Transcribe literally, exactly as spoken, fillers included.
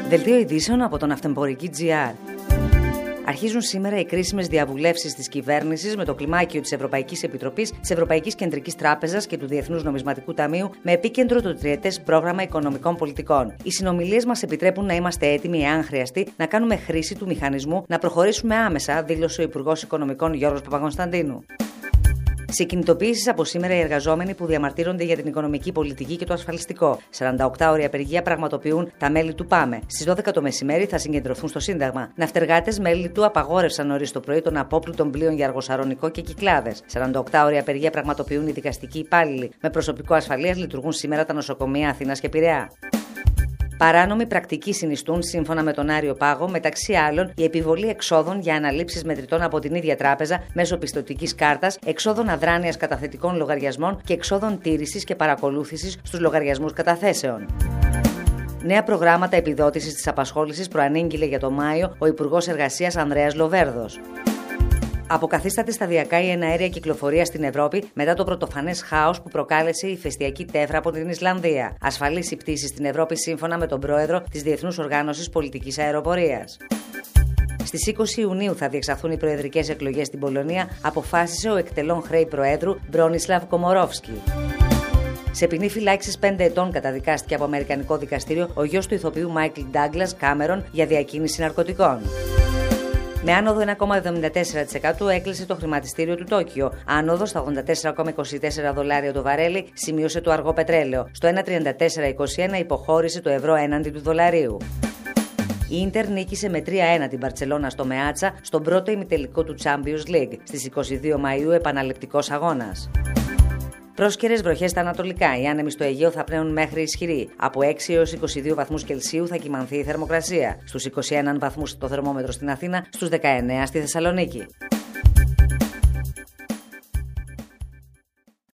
Δελτίο ειδήσεων από τον Αυτεμπορική τζι αρ. Αρχίζουν σήμερα οι κρίσιμες διαβουλεύσεις της κυβέρνησης με το κλιμάκιο της Ευρωπαϊκής Επιτροπής, της Ευρωπαϊκής Κεντρικής Τράπεζας και του Διεθνούς Νομισματικού Ταμείου με επίκεντρο το τριετές πρόγραμμα οικονομικών πολιτικών. Οι συνομιλίες μας επιτρέπουν να είμαστε έτοιμοι, εάν χρειαστεί, να κάνουμε χρήση του μηχανισμού να προχωρήσουμε άμεσα, δήλωσε ο Υπουργός Οικονομικών Γιώργος Παπακωνσταντίνου. Σε κινητοποιήσεις από σήμερα οι εργαζόμενοι που διαμαρτύρονται για την οικονομική πολιτική και το ασφαλιστικό. σαρανταοκτάωρη απεργία πραγματοποιούν τα μέλη του ΠΑΜΕ. Στις δώδεκα το μεσημέρι θα συγκεντρωθούν στο Σύνταγμα. Ναυτεργάτες μέλη του απαγόρευσαν νωρίς το πρωί τον απόπλουτων πλοίων για Αργοσαρονικό και Κυκλάδες. σαρανταοκτάωρη απεργία πραγματοποιούν οι δικαστικοί υπάλληλοι. Με προσωπικό ασφαλείας λειτουργούν σήμερα τα νοσοκομεία Αθήνας και Πειραιά. Παράνομη πρακτική συνιστούν, σύμφωνα με τον Άριο Πάγο, μεταξύ άλλων η επιβολή εξόδων για αναλήψεις μετρητών από την ίδια τράπεζα μέσω πιστωτικής κάρτας, εξόδων αδράνειας καταθετικών λογαριασμών και εξόδων τήρησης και παρακολούθησης στους λογαριασμούς καταθέσεων. Νέα προγράμματα επιδότησης της απασχόλησης προανήγγειλε για το Μάιο ο Υπουργός Εργασίας Ανδρέας Λοβέρδος. Αποκαθίσταται σταδιακά η εναέρια κυκλοφορία στην Ευρώπη μετά το πρωτοφανές χάος που προκάλεσε η ηφαιστειακή τέφρα από την Ισλανδία. Ασφαλής η πτήση στην Ευρώπη, σύμφωνα με τον πρόεδρο της Διεθνούς Οργάνωσης Πολιτικής Αεροπορίας. Στις είκοσι Ιουνίου θα διεξαχθούν οι προεδρικές εκλογές στην Πολωνία, αποφάσισε ο εκτελών χρέη Προέδρου Μπρόνισλαβ Κομορόφσκι. Σε ποινή φυλάξης πέντε ετών καταδικάστηκε από Αμερικανικό δικαστήριο ο γιος του ηθοποιού Μάικλ Ντάγκλας Κάμερον για διακίνηση ναρκωτικών. Με άνοδο ένα κόμμα εβδομήντα τέσσερα τοις εκατό έκλεισε το χρηματιστήριο του Τόκιο. Άνοδο στα ογδόντα τέσσερα κόμμα είκοσι τέσσερα δολάρια το βαρέλι σημείωσε το αργό πετρέλαιο. Στο ένα κόμμα τριάντα τέσσερα είκοσι ένα υποχώρησε το ευρώ έναντι του δολαρίου. Η Ίντερ νίκησε με τρία ένα την Μπαρτσελώνα στο Μεάτσα στον πρώτο ημιτελικό του Champions League. Στις είκοσι δύο Μαΐου επαναληπτικός αγώνας. Πρόσκαιρες βροχές στα ανατολικά. Οι άνεμοι στο Αιγαίο θα πνέουν μέχρι ισχυροί. Από έξι έως είκοσι δύο βαθμούς Κελσίου θα κυμανθεί η θερμοκρασία. Στους είκοσι ένα βαθμούς το θερμόμετρο στην Αθήνα, στους δεκαεννέα στη Θεσσαλονίκη.